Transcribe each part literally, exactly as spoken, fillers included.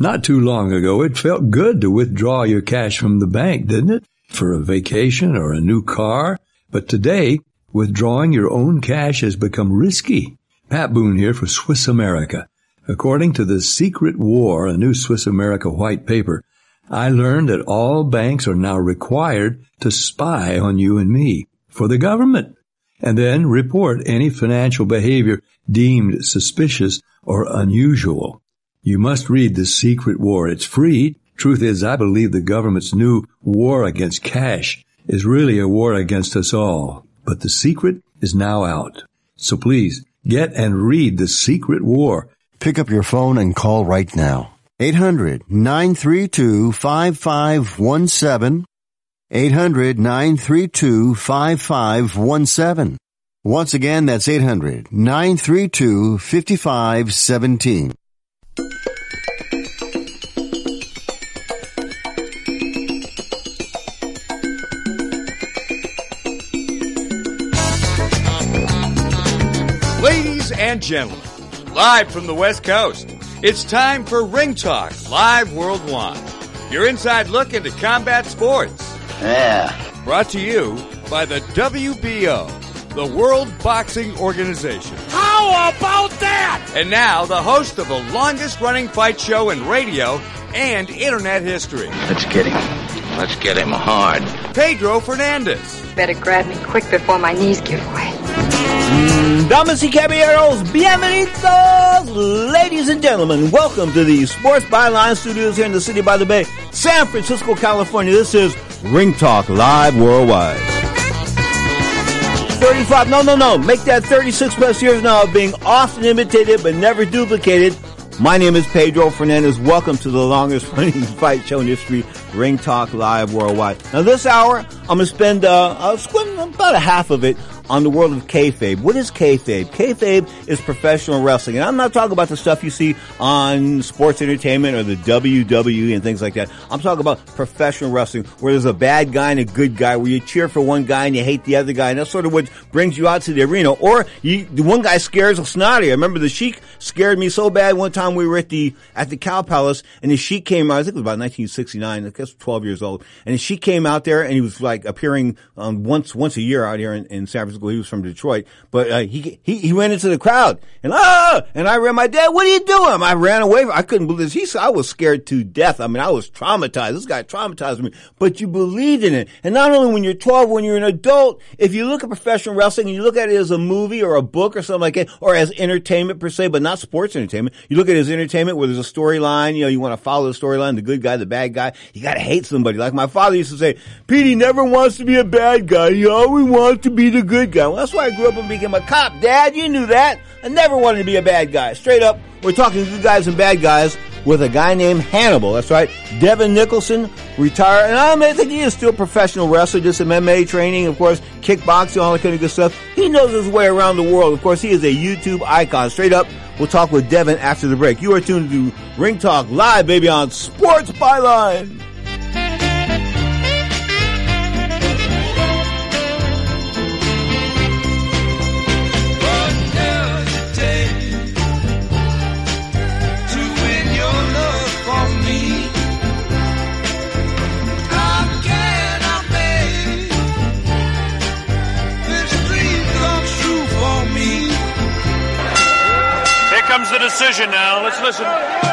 Not too long ago, it felt good to withdraw your cash from the bank, didn't it? For a vacation or a new car. But today, withdrawing your own cash has become risky. Pat Boone here for Swiss America. According to the Secret War, a new Swiss America white paper, I learned that all banks are now required to spy on you and me for the government, and then report any financial behavior deemed suspicious or unusual. You must read The Secret War. It's free. Truth is, I believe the government's new war against cash is really a war against us all. But the secret is now out. So please, get and read The Secret War. Pick up your phone and call right now. eight hundred, nine three two, five five one seven. eight hundred, nine three two, five five one seven. Once again, that's eight hundred, nine three two, five five one seven. Ladies and gentlemen, live from the West Coast, it's time for Ring Talk Live Worldwide. Your inside look into combat sports. Yeah. Brought to you by the W B O, the World Boxing Organization. How about that? And now, the host of the longest-running fight show in radio and internet history. Let's get him. Let's get him hard. Pedro Fernandez. Better grab me quick before my knees give way. Damas y caballeros, bienvenidos, ladies and gentlemen. Welcome to the Sports Byline Studios here in the City by the Bay, San Francisco, California. This is Ring Talk Live Worldwide. thirty-five, no, no, no. Make that thirty-six plus years now of being often imitated but never duplicated. My name is Pedro Fernandez. Welcome to the longest running fight show in history, Ring Talk Live Worldwide. Now this hour, I'm going to spend, uh, I'll spend about a half of it on the world of kayfabe. What is kayfabe? Kayfabe is professional wrestling. And I'm not talking about the stuff you see on sports entertainment or the W W E and things like that. I'm talking about professional wrestling where there's a bad guy and a good guy, where you cheer for one guy and you hate the other guy. And that's sort of what brings you out to the arena. Or you, the one guy scares a snotty. I remember the Sheik scared me so bad one time we were at the, at the Cow Palace, and the Sheik came out, I think it was about nineteen sixty-nine, I guess twelve years old. And the Sheik came out there and he was like appearing, um, once, once a year out here in, in San Francisco. He was from Detroit, but uh, he he he ran into the crowd and ah, and I ran. My dad, what are you doing? I ran away. I couldn't believe this. He I was scared to death. I mean, I was traumatized. This guy traumatized me. But you believed in it, and not only when you're twelve, when you're an adult. If you look at professional wrestling and you look at it as a movie or a book or something like that, or as entertainment per se, but not sports entertainment. You look at it as entertainment where there's a storyline. You know, you want to follow the storyline, the good guy, the bad guy. You got to hate somebody. Like my father used to say, Petey never wants to be a bad guy. He always wants to be the good guy. Well, that's why I grew up and became a cop. Dad, you knew that. I never wanted to be a bad guy. Straight up, we're talking good guys and bad guys with a guy named Hannibal. That's right. Devin Nicholson, retired. And I, mean, I think he is still a professional wrestler, just some M M A training, of course, kickboxing, all that kind of good stuff. He knows his way around the world. Of course, he is a YouTube icon. Straight up, we'll talk with Devin after the break. You are tuned to Ring Talk Live, baby, on Sports Byline. Comes the decision now. Let's listen.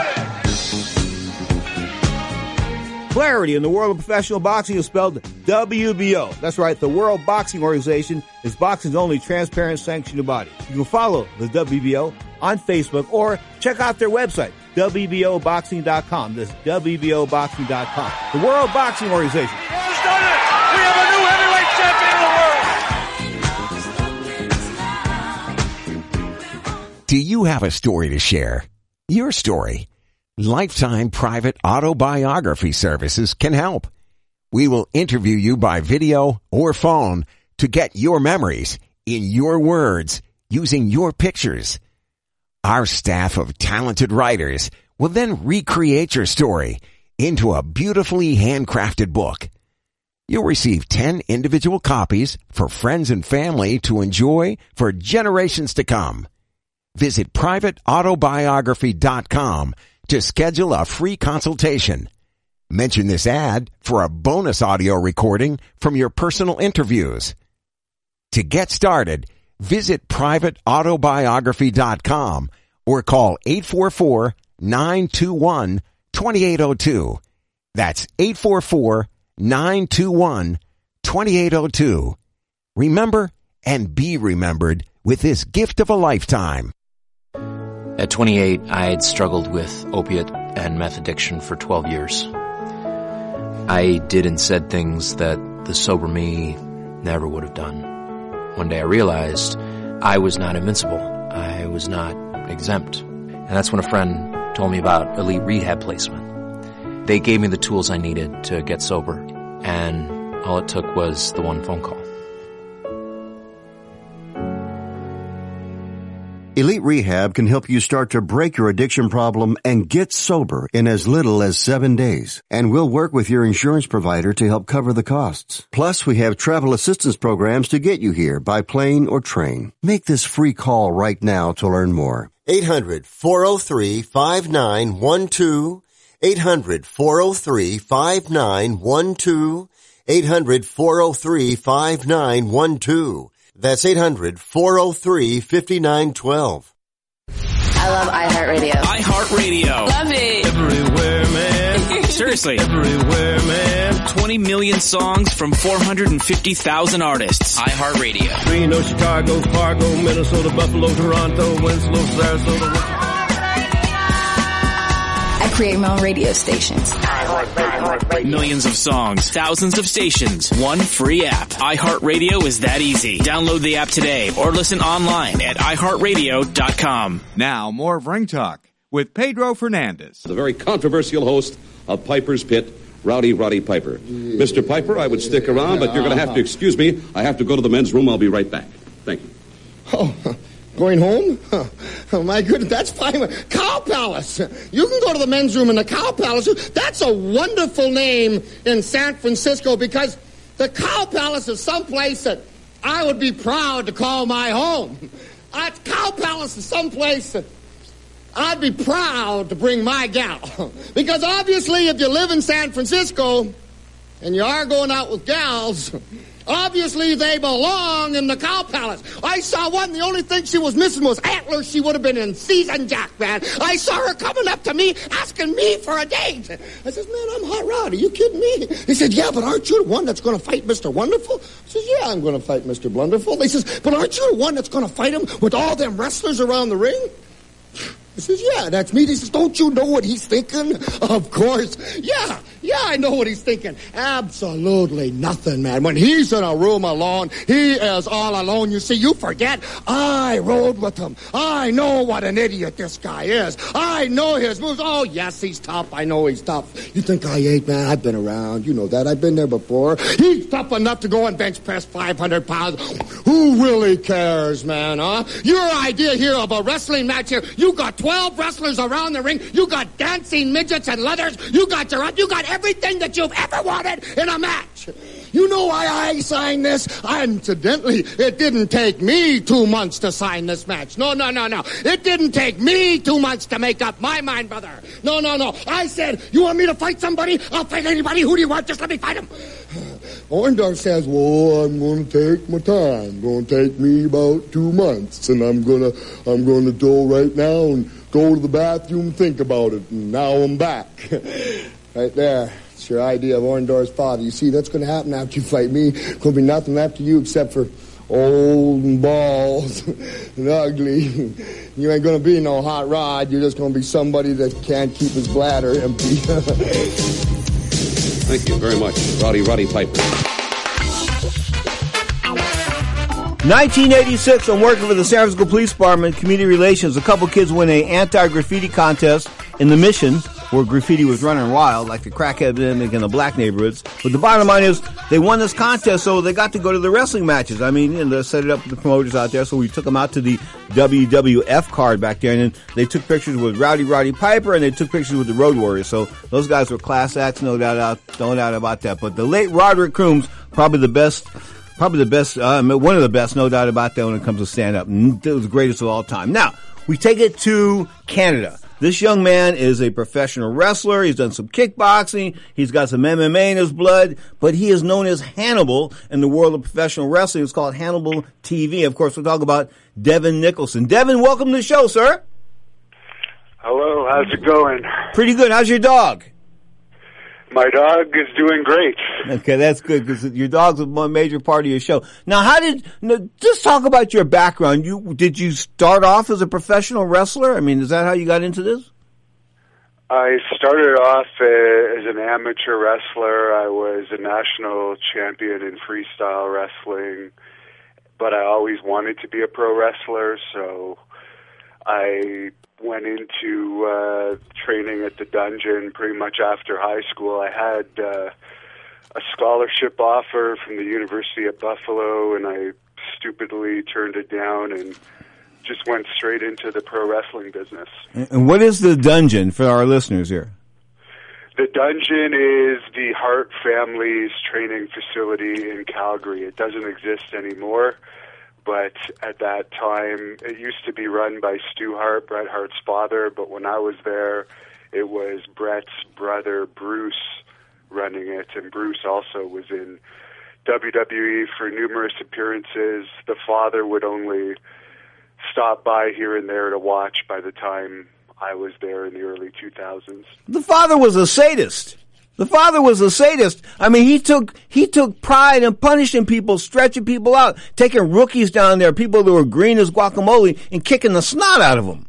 Clarity in the world of professional boxing is spelled W B O. That's right. The World Boxing Organization is boxing's only transparent sanctioned body. You can follow the W B O on Facebook or check out their website, W B O boxing dot com. That's W B O boxing dot com. The World Boxing Organization. Who's done it? We have a new heavyweight champion of the world. Do you have a story to share? Your story. Lifetime Private Autobiography Services can help. We will interview you by video or phone to get your memories in your words using your pictures. Our staff of talented writers will then recreate your story into a beautifully handcrafted book. You'll receive ten individual copies for friends and family to enjoy for generations to come. Visit private autobiography dot com to schedule a free consultation. Mention this ad for a bonus audio recording from your personal interviews. To get started, visit private autobiography dot com or call eight four four, nine two one, two eight zero two. That's eight four four, nine two one, two eight zero two. Remember and be remembered with this gift of a lifetime. At twenty-eight, I had struggled with opiate and meth addiction for twelve years. I did and said things that the sober me never would have done. One day I realized I was not invincible. I was not exempt. And that's when a friend told me about Elite Rehab Placement. They gave me the tools I needed to get sober, and all it took was the one phone call. Elite Rehab can help you start to break your addiction problem and get sober in as little as seven days. And we'll work with your insurance provider to help cover the costs. Plus, we have travel assistance programs to get you here by plane or train. Make this free call right now to learn more. eight hundred, four oh three, five nine one two. eight hundred, four oh three, five nine one two. eight hundred, four oh three, five nine one two. That's eight hundred, four oh three, five nine one two. I love iHeartRadio. iHeartRadio. Love it. Everywhere, man. Seriously. Everywhere, man. twenty million songs from four hundred fifty thousand artists. iHeartRadio. Reno, Chicago, Fargo, Minnesota, Buffalo, Toronto, Winslow, Sarasota. I create my own radio stations. Millions of songs, thousands of stations, one free app. iHeartRadio is that easy. Download the app today or listen online at i heart radio dot com. Now, more of Ring Talk with Pedro Fernandez. The very controversial host of Piper's Pit, Rowdy Roddy Piper. Mister Piper, I would stick around, but you're going to have to excuse me. I have to go to the men's room. I'll be right back. Thank you. Oh, going home? Oh, my goodness, that's fine. Cow Palace. You can go to the men's room in the Cow Palace. That's a wonderful name in San Francisco because the Cow Palace is someplace that I would be proud to call my home. Uh, Cow Palace is someplace that I'd be proud to bring my gal. Because obviously if you live in San Francisco and you are going out with gals, obviously they belong in the Cow Palace. I saw one, the only thing she was missing was antlers. She would have been in season, Jack, man. I saw her coming up to me, asking me for a date. I says, man, I'm Hot Rod. Are you kidding me? He said, yeah, but aren't you the one that's going to fight Mister Wonderful? I says, yeah, I'm going to fight Mister Blunderful. He says, but aren't you the one that's going to fight him with all them wrestlers around the ring? I says, yeah, that's me. He says, don't you know what he's thinking? Of course. Yeah, yeah, I know what he's thinking. Absolutely nothing, man. When he's in a room alone, he is all alone. You see, you forget, I rode with him. I know what an idiot this guy is. I know his moves. Oh, yes, he's tough. I know he's tough. You think I ain't, man? I've been around. You know that. I've been there before. He's tough enough to go and bench press five hundred pounds. Who really cares, man, huh? Your idea here of a wrestling match here, you got twelve wrestlers around the ring. You got dancing midgets and leathers. You got your, you got everything that you've ever wanted in a match. You know why I signed this? Incidentally, it didn't take me two months to sign this match. No, no, no, no. It didn't take me two months to make up my mind, brother. No, no, no. I said, you want me to fight somebody? I'll fight anybody. Who do you want? Just let me fight him. Orndorff says, well, I'm going to take my time. Going to take me about two months, and I'm going to, I'm going to go right now and go to the bathroom and think about it, and now I'm back. Right there. It's your idea of Orndorff's father. You see, that's going to happen after you fight me. There's going to be nothing left of you except for old and bald and ugly. You ain't going to be no Hot Rod. You're just going to be somebody that can't keep his bladder empty. Thank you very much, Rowdy Roddy Piper. nineteen eighty-six, I'm working for the San Francisco Police Department, Community Relations. A couple kids win a anti-graffiti contest in the Mission, where graffiti was running wild, like the crack epidemic in the black neighborhoods. But the bottom line is, they won this contest, so they got to go to the wrestling matches. I mean, and they set it up with the promoters out there, so we took them out to the W W F card back there, and then they took pictures with Rowdy Roddy Piper, and they took pictures with the Road Warriors. So those guys were class acts, no doubt, out, no doubt about that. But the late Roderick Crooms, probably the best... Probably the best, uh, one of the best, no doubt about that when it comes to stand-up. It was the greatest of all time. Now, we take it to Canada. This young man is a professional wrestler. He's done some kickboxing. He's got some M M A in his blood, but he is known as Hannibal in the world of professional wrestling. It's called Hannibal T V. Of course, we'll talk about Devin Nicholson. Devin, welcome to the show, sir. Hello, how's it going? Pretty good. How's your dog? My dog is doing great. Okay, that's good because your dog's a major part of your show. Now, how did no, just talk about your background? You did you start off as a professional wrestler? I mean, is that how you got into this? I started off uh, as an amateur wrestler. I was a national champion in freestyle wrestling, but I always wanted to be a pro wrestler, so I went into uh, training at the Dungeon pretty much after high school. I had uh, a scholarship offer from the University of Buffalo, and I stupidly turned it down and just went straight into the pro wrestling business. And what is the Dungeon for our listeners here? The Dungeon is the Hart family's training facility in Calgary. It doesn't exist anymore. But at that time, it used to be run by Stu Hart, Bret Hart's father. But when I was there, it was Bret's brother, Bruce, running it. And Bruce also was in W W E for numerous appearances. The father would only stop by here and there to watch by the time I was there in the early two thousands. The father was a sadist. The father was a sadist. I mean, he took he took pride in punishing people, stretching people out, taking rookies down there, people that were green as guacamole, and kicking the snot out of them.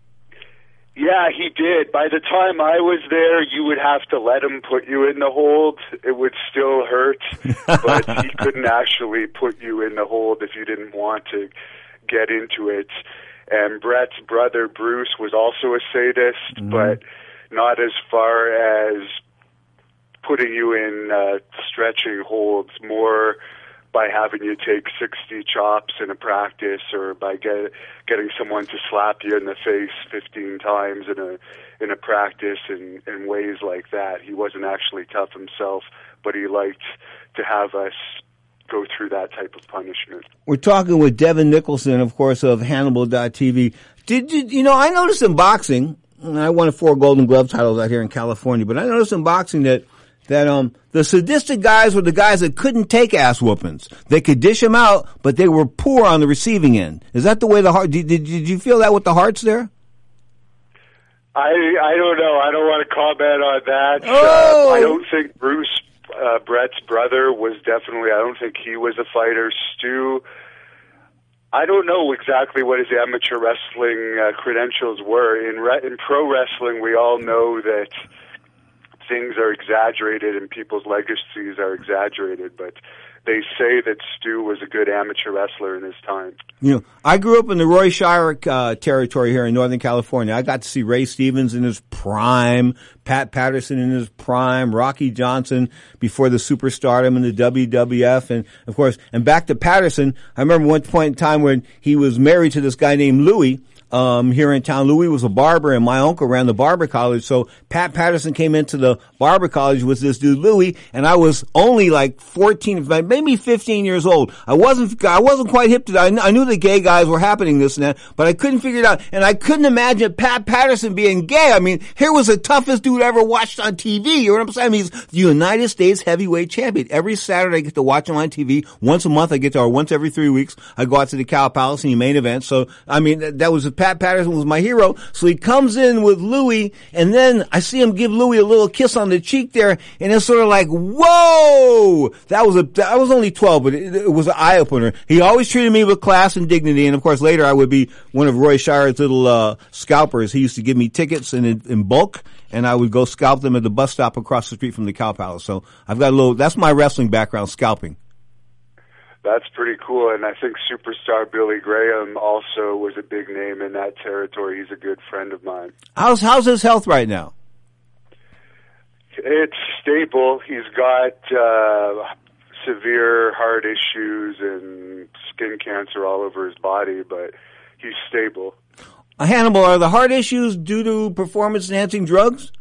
Yeah, he did. By the time I was there, you would have to let him put you in the hold. It would still hurt, but he couldn't actually put you in the hold if you didn't want to get into it. And Bret's brother, Bruce, was also a sadist, mm-hmm. but not as far as putting you in uh, stretching holds, more by having you take sixty chops in a practice, or by get, getting someone to slap you in the face fifteen times in a in a practice, and in ways like that. He wasn't actually tough himself, but he liked to have us go through that type of punishment. We're talking with Devin Nicholson, of course, of Hannibal dot T V. Did you, you know, I noticed in boxing, and I won four Golden Glove titles out here in California, but I noticed in boxing that that um the sadistic guys were the guys that couldn't take ass whoopings. They could dish them out, but they were poor on the receiving end. Is that the way the Hart? Did, did, did you feel that with the Harts there? I I don't know. I don't want to comment on that. Oh! Uh, I don't think Bruce, uh, Bret's brother, was definitely. I don't think he was a fighter. Stu, I don't know exactly what his amateur wrestling uh, credentials were. In re- in pro wrestling, we all know that things are exaggerated and people's legacies are exaggerated, but they say that Stu was a good amateur wrestler in his time. You know, I grew up in the Roy Shire uh, territory here in Northern California. I got to see Ray Stevens in his prime, Pat Patterson in his prime, Rocky Johnson before the superstardom in the W W F, and of course, and back to Patterson. I remember one point in time when he was married to this guy named Louie. Um, here in town. Louis was a barber, and my uncle ran the barber college. So Pat Patterson came into the barber college with this dude Louis, and I was only like fourteen, maybe fifteen years old. I wasn't, I wasn't quite hip to that. I knew the gay guys were happening this and that, but I couldn't figure it out. And I couldn't imagine Pat Patterson being gay. I mean, here was the toughest dude I ever watched on T V. You know what I'm saying? I mean, he's the United States heavyweight champion. Every Saturday I get to watch him on T V. Once a month I get to, or once every three weeks, I go out to the Cow Palace and the main event. So, I mean, that, that was a Pat Patterson was my hero. So he comes in with Louis, and then I see him give Louis a little kiss on the cheek there, and it's sort of like, whoa! That was a, I was only twelve, but it, it was an eye-opener. He always treated me with class and dignity, and of course later I would be one of Roy Shire's little, uh, scalpers. He used to give me tickets in, in bulk, and I would go scalp them at the bus stop across the street from the Cow Palace. So I've got a little, that's my wrestling background, scalping. That's pretty cool, and I think superstar Billy Graham also was a big name in that territory. He's a good friend of mine. How's how's his health right now? It's stable. He's got uh, severe heart issues and skin cancer all over his body, but he's stable. Uh, Hannibal, are the heart issues due to performance-enhancing drugs?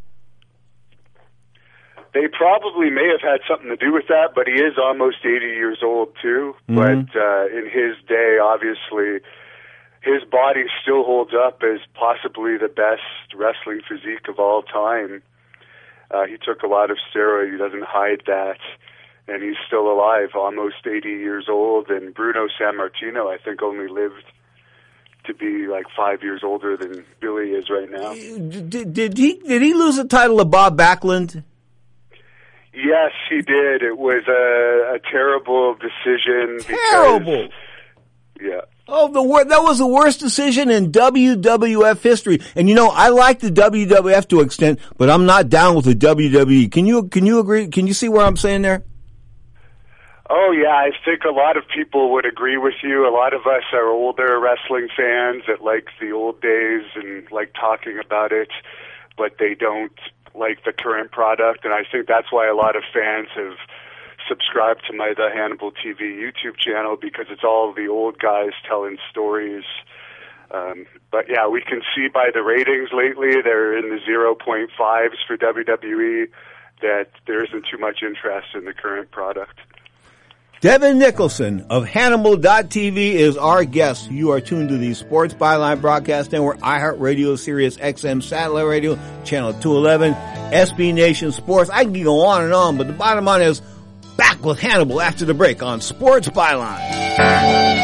They probably may have had something to do with that, but he is almost eighty years old, too. Mm-hmm. But uh, in his day, obviously, his body still holds up as possibly the best wrestling physique of all time. Uh, he took a lot of steroids. He doesn't hide that. And he's still alive, almost eighty years old. And Bruno Sammartino, I think, only lived to be like five years older than Billy is right now. Did, did he did he lose the title to Bob Backlund? Yes, he did. It was a, a terrible decision. Terrible. Because, yeah. Oh, the wor- that was the worst decision in W W F history. And you know, I like the W W F to an extent, but I'm not down with the W W E. Can you can you agree? Can you see where I'm saying there? Oh, yeah, I think a lot of people would agree with you. A lot of us are older wrestling fans that like the old days and like talking about it, but they don't like the current product. And I think that's why a lot of fans have subscribed to my The Hannibal T V YouTube channel, because it's all the old guys telling stories. Um, but, yeah, we can see by the ratings lately, they're in the zero point fives for W W E, that there isn't too much interest in the current product. Devin Nicholson of Hannibal dot T V is our guest. You are tuned to the Sports Byline Broadcast Network, iHeartRadio, Sirius X M Satellite Radio, Channel two eleven, S B Nation Sports. I can go on and on, but the bottom line is, back with Hannibal after the break on Sports Byline.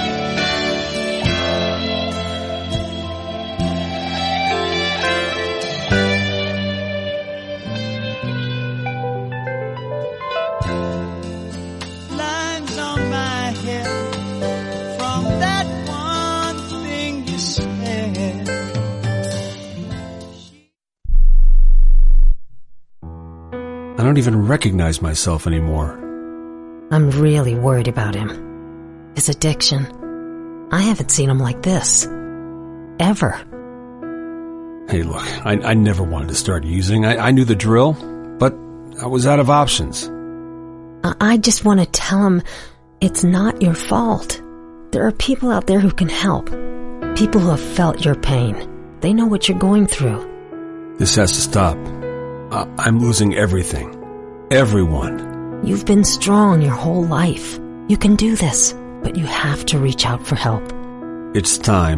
I don't even recognize myself anymore. I'm really worried about him. His addiction. I haven't seen him like this. Ever. Hey, look, I, I never wanted to start using. I, I knew the drill, but I was out of options. I, I just want to tell him it's not your fault. There are people out there who can help. People who have felt your pain. They know what you're going through. This has to stop. I, I'm losing everything. Everyone. You've been strong your whole life. You can do this, but you have to reach out for help. It's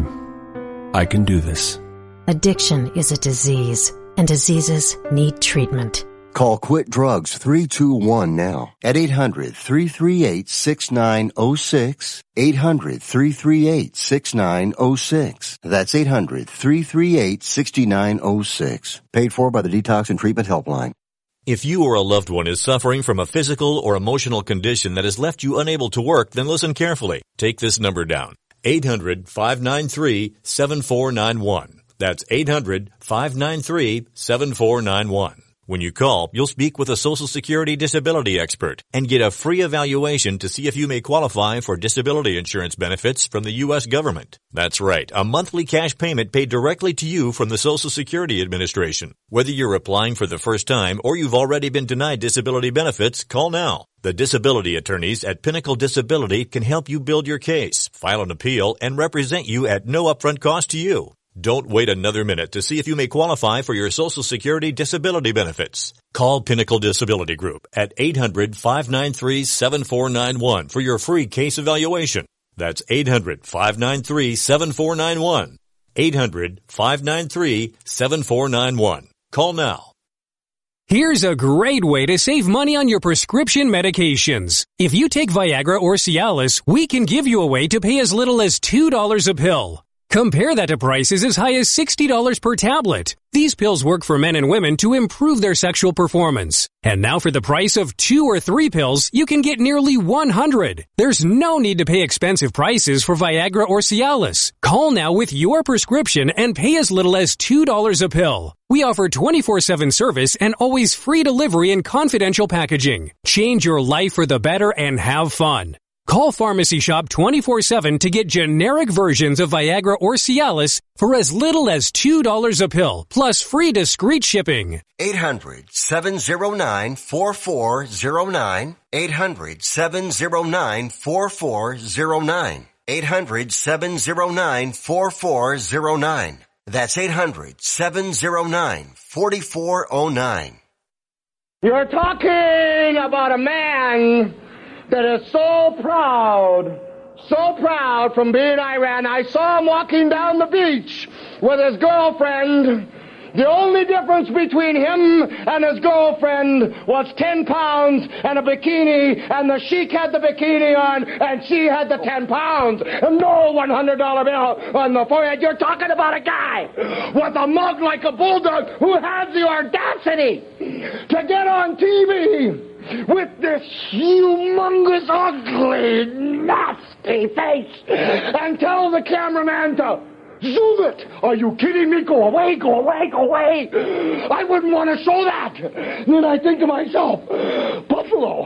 time. I can do this. Addiction is a disease, and diseases need treatment. Call Quit Drugs three two one now at eight hundred, three three eight, six nine zero six, eight hundred, three three eight, six nine zero six. That's eight hundred, three three eight, six nine zero six. Paid for by the Detox and Treatment Helpline. If you or a loved one is suffering from a physical or emotional condition that has left you unable to work, then listen carefully. Take this number down. eight hundred, five nine three, seven four nine one. That's eight hundred, five nine three, seven four nine one. When you call, you'll speak with a Social Security disability expert and get a free evaluation to see if you may qualify for disability insurance benefits from the U S government. That's right, a monthly cash payment paid directly to you from the Social Security Administration. Whether you're applying for the first time or you've already been denied disability benefits, call now. The disability attorneys at Pinnacle Disability can help you build your case, file an appeal, and represent you at no upfront cost to you. Don't wait another minute to see if you may qualify for your Social Security disability benefits. Call Pinnacle Disability Group at eight hundred, five nine three, seven four nine one for your free case evaluation. That's eight hundred, five nine three, seven four nine one. eight hundred, five nine three, seven four nine one. Call now. Here's a great way to save money on your prescription medications. If you take Viagra or Cialis, we can give you a way to pay as little as two dollars a pill. Compare that to prices as high as sixty dollars per tablet. These pills work for men and women to improve their sexual performance. And now for the price of two or three pills, you can get nearly one hundred. There's no need to pay expensive prices for Viagra or Cialis. Call now with your prescription and pay as little as two dollars a pill. We offer twenty-four seven service and always free delivery and confidential packaging. Change your life for the better and have fun. Call Pharmacy Shop twenty-four seven to get generic versions of Viagra or Cialis for as little as two dollars a pill, plus free discreet shipping. eight hundred, seven oh nine, four four oh nine. eight hundred, seven oh nine, four four oh nine. eight hundred, seven oh nine, four four oh nine. That's eight hundred, seven oh nine, four four oh nine. You're talking about a man that is so proud, so proud from being Iran. I saw him walking down the beach with his girlfriend. The only difference between him and his girlfriend was ten pounds and a bikini, and the sheik had the bikini on, and she had the ten pounds. And no one hundred dollar bill on the forehead. You're talking about a guy with a mug like a bulldog who has the audacity to get on T V with this humongous, ugly, nasty face and tell the cameraman to zoom it. Are you kidding me? Go away, go away, go away. I wouldn't want to show that. And then I think to myself, Buffalo.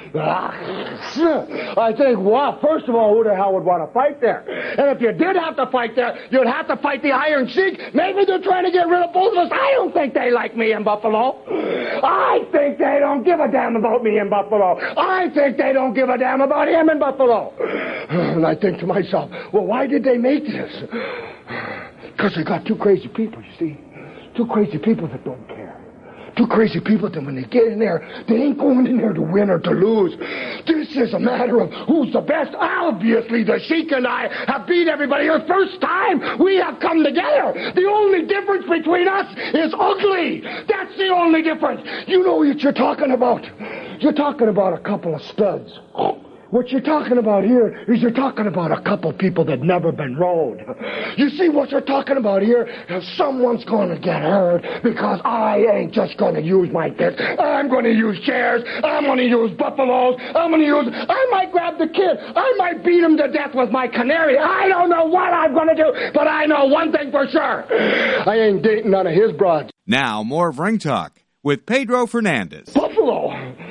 I think, well, first of all, who the hell would want to fight there? And if you did have to fight there, you'd have to fight the Iron Sheik. Maybe they're trying to get rid of both of us. I don't think they like me in Buffalo. I think they don't give a damn about me in Buffalo. I think they don't give a damn about him in Buffalo. And I think to myself, well, why did they make this? Because they got two crazy people, you see. Two crazy people that don't care. Two crazy people that when they get in there, they ain't going in there to win or to lose. This is a matter of who's the best. Obviously, the Sheik and I have beat everybody. The first time we have come together. The only difference between us is ugly. That's the only difference. You know what you're talking about. You're talking about a couple of studs. What you're talking about here is you're talking about a couple people that never been rode. You see what you're talking about here is someone's going to get hurt because I ain't just going to use my fist. I'm going to use chairs. I'm going to use buffaloes. I'm going to use... I might grab the kid. I might beat him to death with my canary. I don't know what I'm going to do, but I know one thing for sure. I ain't dating none of his broads. Now, more of Ring Talk with Pedro Fernandez. Buffalo.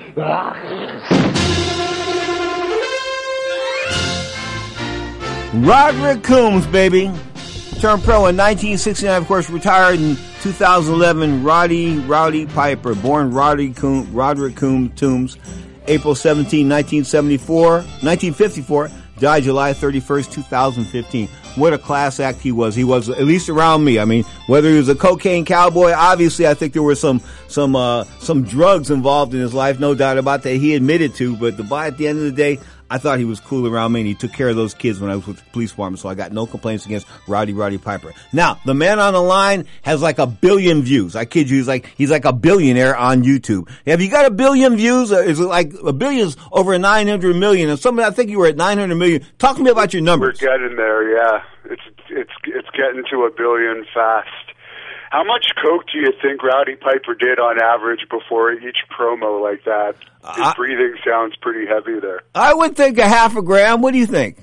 Roderick Coombs, baby. Turned pro in nineteen sixty-nine, of course, retired in two thousand eleven. Roddy Rowdy Piper, born Roddy Coom, Roderick Coombs, Toombs, April seventeenth, nineteen seventy-four, nineteen fifty-four, died July thirty-first, two thousand fifteen. What a class act he was. He was, at least around me. I mean, whether he was a cocaine cowboy, obviously I think there were some, some, uh, some drugs involved in his life, no doubt about that. He admitted to, but the, by at the end of the day, I thought he was cool around me, and he took care of those kids when I was with the police department, so I got no complaints against Rowdy Roddy Piper. Now, the man on the line has like a billion views. I kid you, he's like, he's like a billionaire on YouTube. Have you got a billion views? Or is it like a billion's over nine hundred million? And somebody, I think you were at nine hundred million. Talk to me about your numbers. We're getting there, yeah. It's, it's, it's getting to a billion fast. How much coke do you think Rowdy Piper did on average before each promo like that? His uh, breathing sounds pretty heavy there. I would think a half a gram. What do you think?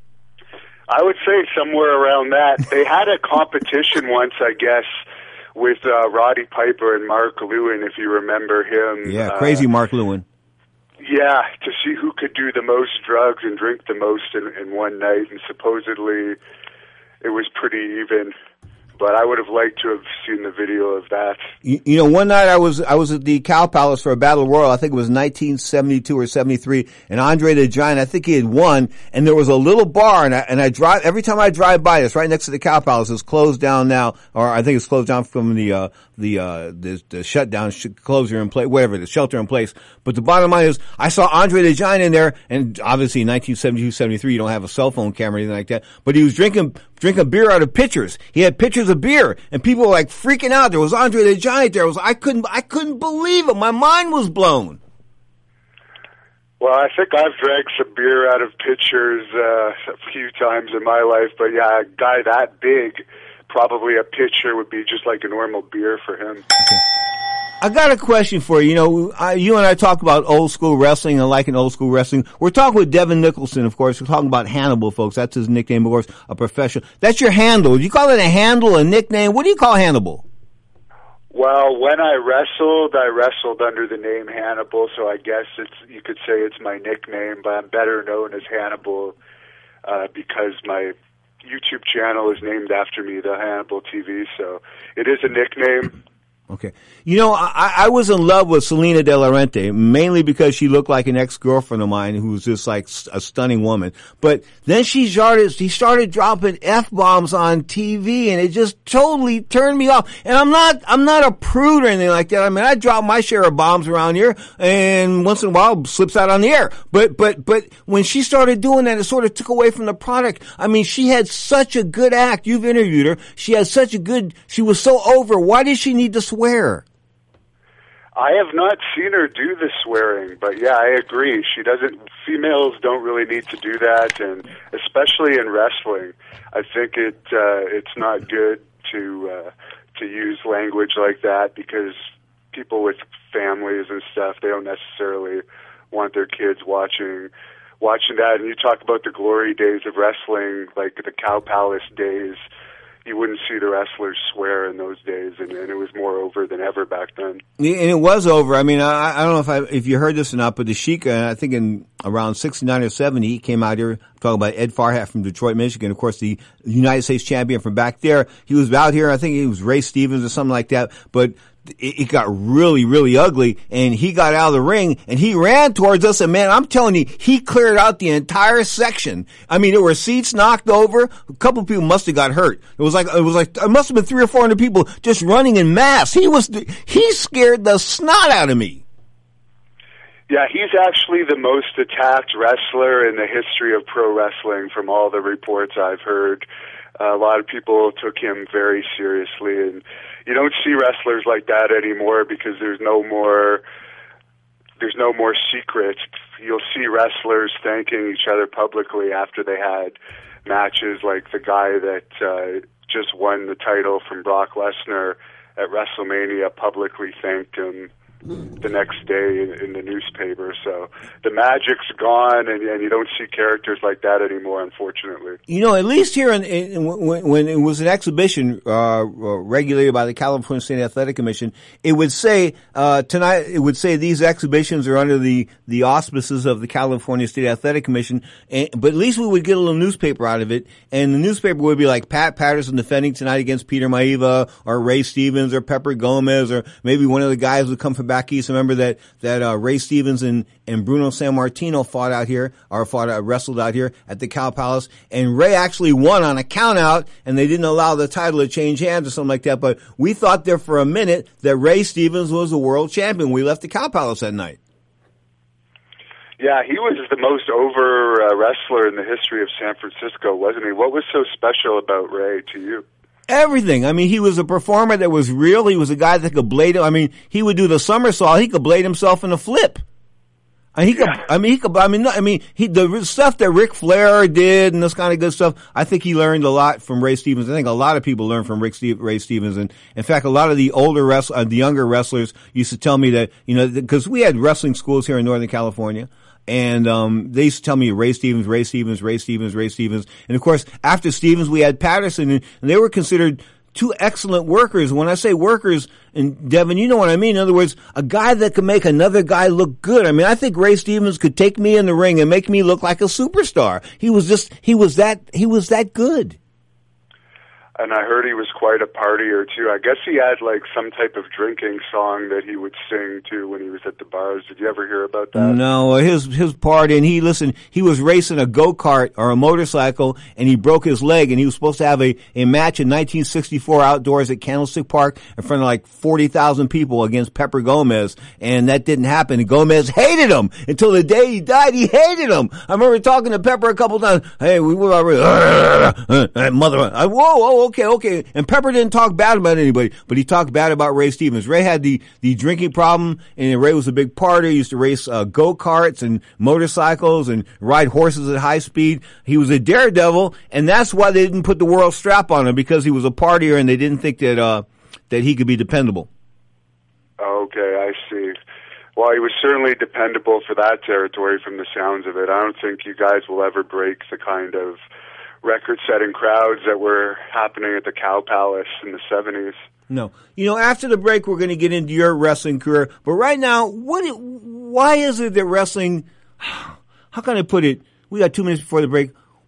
I would say somewhere around that. They had a competition once, I guess, with uh, Roddy Piper and Mark Lewin, if you remember him. Yeah, crazy uh, Mark Lewin. Yeah, to see who could do the most drugs and drink the most in, in one night, and supposedly it was pretty even. But I would have liked to have seen the video of that. You, you know, one night I was I was at the Cow Palace for a battle royal. I think it was nineteen seventy-two or seventy-three, and Andre the Giant, I think he had won. And there was a little bar, and I, and I drive every time I drive by. It's right next to the Cow Palace. It's closed down now, or I think it's closed down from the uh, the uh, the, the shutdown, sh- closure in place, whatever, the shelter in place. But the bottom line is, I saw Andre the Giant in there, and obviously in nineteen seventy-two, seventy-three, you don't have a cell phone camera or anything like that. But he was drinking drinking beer out of pitchers. He had pitchers of beer, and people were like freaking out. There was Andre the Giant there. It was I couldn't I couldn't believe it. My mind was blown. Well, I think I've drank some beer out of pitchers uh, a few times in my life, but yeah, a guy that big, probably a pitcher would be just like a normal beer for him. Okay. I got a question for you. You know, I, you and I talk about old school wrestling and liking old school wrestling. We're talking with Devin Nicholson, of course. We're talking about Hannibal, folks. That's his nickname, of course, a professional. That's your handle. Do you call it a handle, a nickname? What do you call Hannibal? Well, when I wrestled, I wrestled under the name Hannibal, so I guess it's you could say it's my nickname, but I'm better known as Hannibal uh, because my YouTube channel is named after me, the Hannibal T V, so it is a nickname. Okay. You know, I, I was in love with Selena De La Renta, mainly because she looked like an ex-girlfriend of mine who was just like a stunning woman. But then she started, she started dropping F-bombs on T V, and it just totally turned me off. And I'm not, I'm not a prude or anything like that. I mean, I drop my share of bombs around here, and once in a while it slips out on the air. But, but, but when she started doing that, it sort of took away from the product. I mean, she had such a good act. You've interviewed her. She had such a good, she was so over. Why did she need to swear? Swear. I have not seen her do the swearing, but yeah, I agree. She doesn't. Females don't really need to do that, and especially in wrestling, I think it uh, it's not good to uh, to use language like that because people with families and stuff, they don't necessarily want their kids watching watching that. And you talk about the glory days of wrestling, like the Cow Palace days. You wouldn't see the wrestlers swear in those days, and, and it was more over than ever back then. And it was over. I mean, I, I don't know if I, if you heard this or not, but the Sheik, uh, I think in around sixty-nine or seventy, he came out here talking about Ed Farhat from Detroit, Michigan. Of course, the United States champion from back there. He was out here. I think he was Ray Stevens or something like that. But it, it got really, really ugly, and he got out of the ring and he ran towards us. And man, I'm telling you, he cleared out the entire section. I mean, there were seats knocked over. A couple of people must have got hurt. It was like it was like it must have been three or four hundred people just running in mass. He was he scared the snot out of me. Yeah, he's actually the most attacked wrestler in the history of pro wrestling from all the reports I've heard. Uh, a lot of people took him very seriously, and you don't see wrestlers like that anymore because there's no more there's no more secrets. You'll see wrestlers thanking each other publicly after they had matches, like the guy that uh, just won the title from Brock Lesnar at WrestleMania publicly thanked him the next day in, in the newspaper. So the magic's gone, and, and you don't see characters like that anymore, unfortunately. You know, at least here in, in when, when it was an exhibition uh, regulated by the California State Athletic Commission, it would say uh, tonight. It would say these exhibitions are under the the auspices of the California State Athletic Commission. And, but at least we would get a little newspaper out of it, and the newspaper would be like Pat Patterson defending tonight against Peter Maiva, or Ray Stevens, or Pepper Gomez, or maybe one of the guys would come from back east. Remember that that uh, Ray Stevens and and Bruno Sammartino fought out here, or fought uh, wrestled out here at the Cow Palace, and Ray actually won on a count out, and they didn't allow the title to change hands or something like that. But we thought there for a minute that Ray Stevens was the world champion. We left the Cow Palace that night. Yeah, he was the most over uh, wrestler in the history of San Francisco, wasn't he? What was so special about Ray to you? Everything. I mean, he was a performer that was real. He was a guy that could blade. I mean, he would do the somersault. He could blade himself in a flip. I mean, he could. I mean, he could. I mean, no, I mean, he the stuff that Ric Flair did and this kind of good stuff. I think he learned a lot from Ray Stevens. I think a lot of people learned from Rick Steve, Ray Stevens, and in fact, a lot of the older wrest, uh, the younger wrestlers used to tell me that, you know, because we had wrestling schools here in Northern California. And, um, they used to tell me Ray Stevens, Ray Stevens, Ray Stevens, Ray Stevens. And of course, after Stevens, we had Patterson, and, and they were considered two excellent workers. When I say workers, and Devin, you know what I mean. In other words, a guy that can make another guy look good. I mean, I think Ray Stevens could take me in the ring and make me look like a superstar. He was just, he was that, he was that good. And I heard he was quite a partier, too. I guess he had, like, some type of drinking song that he would sing, too, when he was at the bars. Did you ever hear about that? No, his his party, and he, listen, he was racing a go-kart or a motorcycle, and he broke his leg, and he was supposed to have a, a match in nineteen sixty-four outdoors at Candlestick Park in front of, like, forty thousand people against Pepper Gomez, and that didn't happen. And Gomez hated him until the day he died. He hated him. I remember talking to Pepper a couple times. Hey, we were already, uh, mother, I, whoa, whoa, okay, okay. And Pepper didn't talk bad about anybody, but he talked bad about Ray Stevens. Ray had the, the drinking problem, and Ray was a big partier. He used to race uh, go-karts and motorcycles and ride horses at high speed. He was a daredevil, and that's why they didn't put the world strap on him, because he was a partier and they didn't think that, uh, that he could be dependable. Okay, I see. Well, he was certainly dependable for that territory from the sounds of it. I don't think you guys will ever break the kind of record-setting crowds that were happening at the Cow Palace in the seventies. No. You know, after the break, we're going to get into your wrestling career. But right now, what? Why is it that wrestling, how can I put it? We got two minutes before the break.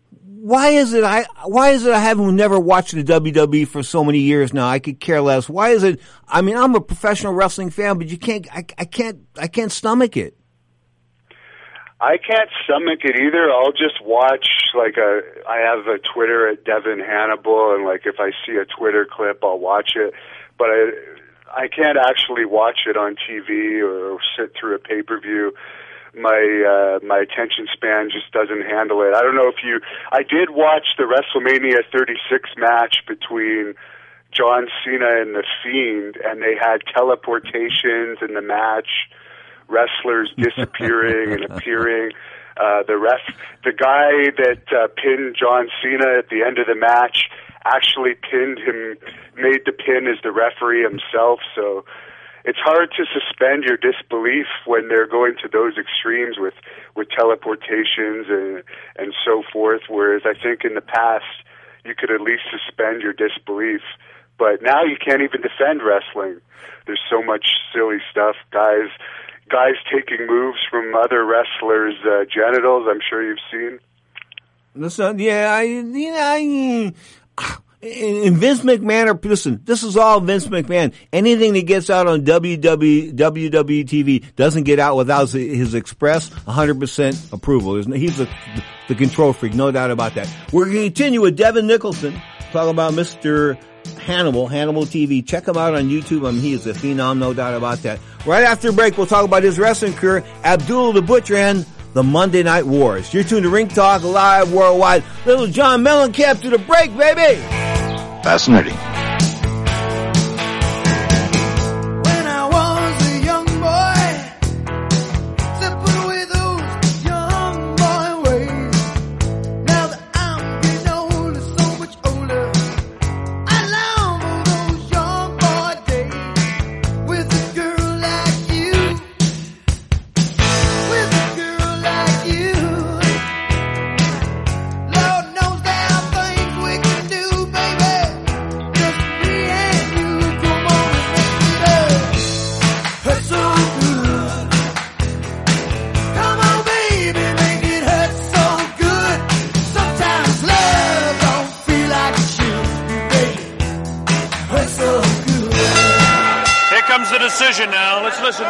why is it I, why is it I haven't never watched the W W E for so many years now? I could care less. Why is it, I mean, I'm a professional wrestling fan, but you can't, I, I can't, I can't stomach it. I can't stomach it either. I'll just watch, like, a, I have a Twitter at Devin Hannibal, and, like, if I see a Twitter clip, I'll watch it. But I, I can't actually watch it on T V or sit through a pay-per-view. My, uh, my attention span just doesn't handle it. I don't know if you, I did watch the WrestleMania thirty-six match between John Cena and The Fiend, and they had teleportations in the match, wrestlers disappearing and appearing. Uh, the ref, the guy that uh, pinned John Cena at the end of the match actually pinned him, made the pin as the referee himself. So it's hard to suspend your disbelief when they're going to those extremes with, with teleportations and, and so forth. Whereas I think in the past you could at least suspend your disbelief. But now you can't even defend wrestling. There's so much silly stuff. Guys, guys taking moves from other wrestlers' uh, genitals. I'm sure you've seen. Listen, yeah, I, you know, I, and Vince McMahon, or listen, this is all Vince McMahon. Anything that gets out on W W E T V doesn't get out without his express one hundred percent approval. He's the, the control freak, no doubt about that. We're going to continue with Devin Nicholson, talking about Mister Hannibal, Hannibal T V. Check him out on YouTube. I mean, he is a phenom, no doubt about that. Right after break, we'll talk about his wrestling career, Abdullah the Butcher, and the Monday Night Wars. You're tuned to Ring Talk Live Worldwide. Little John Mellencamp to the break, baby. Fascinating. Now, let's listen.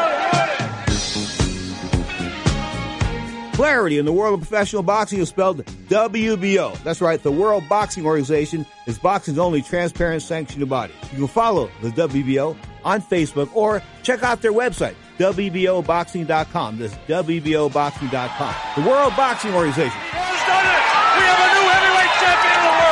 Clarity in the world of professional boxing is spelled W B O. That's right, the World Boxing Organization is boxing's only transparent sanctioned body. You can follow the W B O on Facebook or check out their website, W B O boxing dot com. That's W B O boxing dot com. The World Boxing Organization. Who's done it? We have a new heavyweight champion of the world.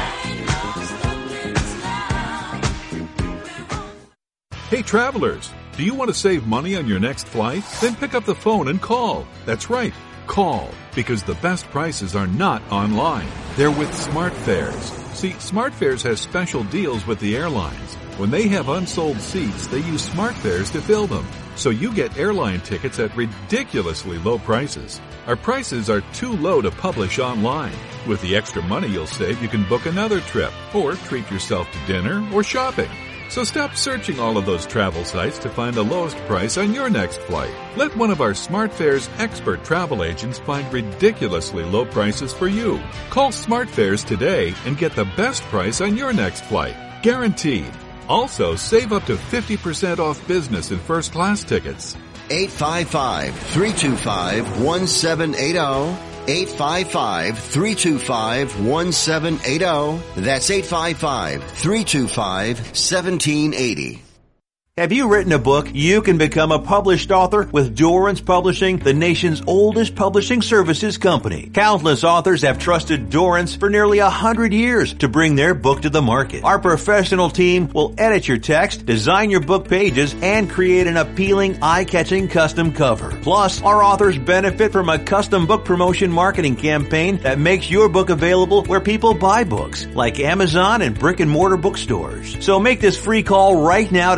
Hey, travelers, do you want to save money on your next flight? Then pick up the phone and call. That's right, call, because the best prices are not online. They're with SmartFares. See, SmartFares has special deals with the airlines. When they have unsold seats, they use SmartFares to fill them. So you get airline tickets at ridiculously low prices. Our prices are too low to publish online. With the extra money you'll save, you can book another trip or treat yourself to dinner or shopping. So stop searching all of those travel sites to find the lowest price on your next flight. Let one of our SmartFares expert travel agents find ridiculously low prices for you. Call SmartFares today and get the best price on your next flight. Guaranteed. Also, save up to fifty percent off business and first class tickets. eight five five, three two five, one seven eight zero. eight five five, three two five, one seven eight zero. That's eight five five, three two five, one seven eight zero. Have you written a book? You can become a published author with Dorrance Publishing, the nation's oldest publishing services company. Countless authors have trusted Dorrance for nearly a hundred years to bring their book to the market. Our professional team will edit your text, design your book pages, and create an appealing, eye-catching custom cover. Plus, our authors benefit from a custom book promotion marketing campaign that makes your book available where people buy books, like Amazon and brick-and-mortar bookstores. So make this free call right now to claim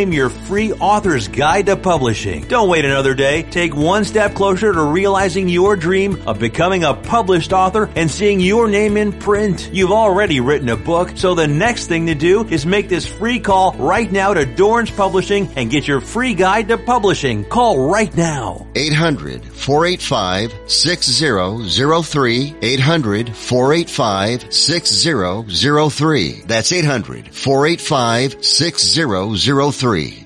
claim your free author's guide to publishing. Don't wait another day. Take one step closer to realizing your dream of becoming a published author and seeing your name in print. You've already written a book, so the next thing to do is make this free call right now to Dorrance Publishing and get your free guide to publishing. Call right now. eight hundred, four eight five, six zero zero three. eight hundred, four eight five, six zero zero three. That's eight hundred, four eight five, six zero zero three.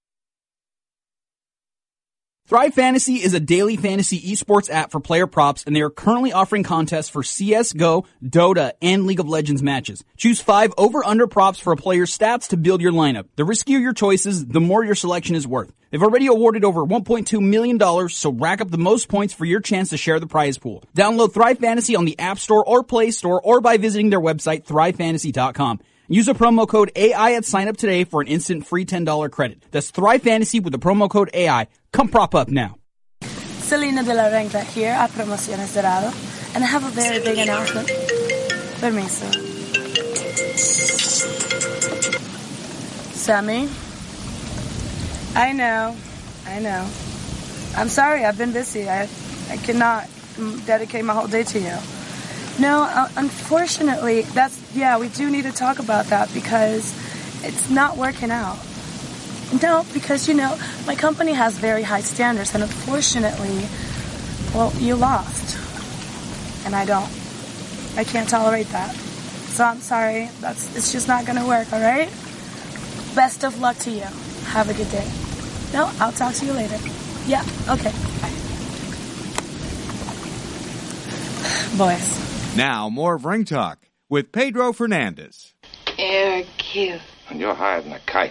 Thrive Fantasy is a daily fantasy esports app for player props, and they are currently offering contests for C S G O, Dota, and League of Legends matches. Choose five over-under props for a player's stats to build your lineup. The riskier your choices, the more your selection is worth. They've already awarded over one point two million dollars, so rack up the most points for your chance to share the prize pool. Download Thrive Fantasy on the App Store or Play Store, or by visiting their website, thrive fantasy dot com. Use the promo code A I at sign up today for an instant free ten dollars credit. That's Thrive Fantasy with the promo code A I. Come prop up now. Selena de la Renta here at Promociones Dorado, and I have a very big announcement. Permiso. Sammy? I know. I know. I'm sorry, I've been busy. I, I cannot dedicate my whole day to you. No, uh, unfortunately, that's, yeah, we do need to talk about that because it's not working out. No, because, you know, my company has very high standards, and unfortunately, well, you lost. And I don't. I can't tolerate that. So I'm sorry. That's, it's just not going to work, all right? Best of luck to you. Have a good day. No, I'll talk to you later. Yeah, okay. Bye. Boys. Now, more of Ring Talk with Pedro Fernandez. You're cute. And you're higher than a kite.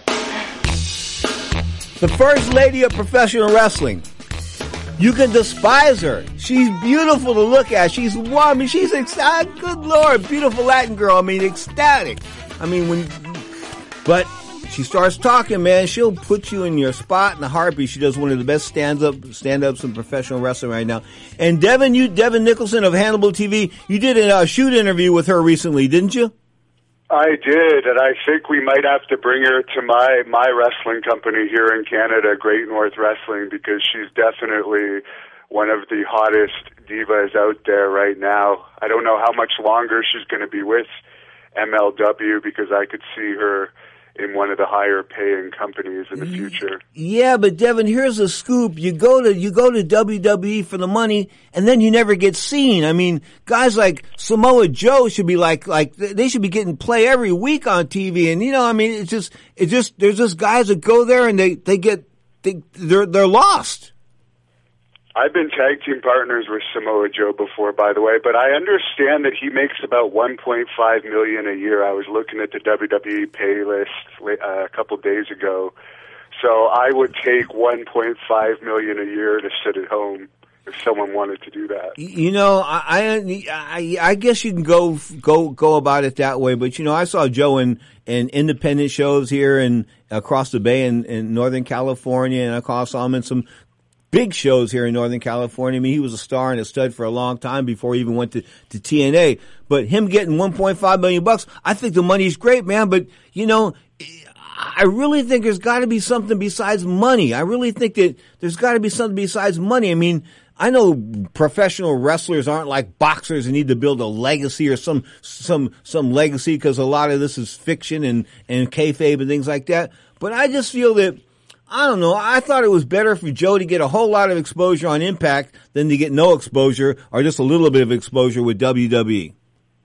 The first lady of professional wrestling. You can despise her. She's beautiful to look at. She's warm. I mean, she's ecstatic. Good Lord, beautiful Latin girl. I mean, ecstatic. I mean, when, but she starts talking, man, she'll put you in your spot in a heartbeat. She does one of the best stand-up, stand-ups in professional wrestling right now. And Devin, you, Devin Nicholson of Hannibal T V, you did a uh, shoot interview with her recently, didn't you? I did, and I think we might have to bring her to my, my wrestling company here in Canada, Great North Wrestling, because she's definitely one of the hottest divas out there right now. I don't know how much longer she's going to be with M L W because I could see her in one of the higher paying companies in the future. Yeah, but Devin, here's a scoop. You go to, you go to W W E for the money and then you never get seen. I mean, guys like Samoa Joe should be like, like, they should be getting play every week on T V. And you know, I mean, it's just, it's just, there's just guys that go there and they, they get, they, they're, they're lost. I've been tag team partners with Samoa Joe before, by the way, but I understand that he makes about one point five million dollars a year. I was looking at the W W E pay list uh, a couple days ago. So I would take one point five million dollars a year to sit at home if someone wanted to do that. You know, I, I, I guess you can go, go, go about it that way, but you know, I saw Joe in, in independent shows here and across the bay in, in Northern California, and I saw him in some big shows here in Northern California. I mean, he was a star and a stud for a long time before he even went to, to T N A. But him getting one point five million bucks, I think the money's great, man. But, you know, I really think there's got to be something besides money. I really think that there's got to be something besides money. I mean, I know professional wrestlers aren't like boxers and need to build a legacy or some, some, some legacy because a lot of this is fiction and, and kayfabe and things like that. But I just feel that, I don't know. I thought it was better for Joe to get a whole lot of exposure on Impact than to get no exposure or just a little bit of exposure with W W E.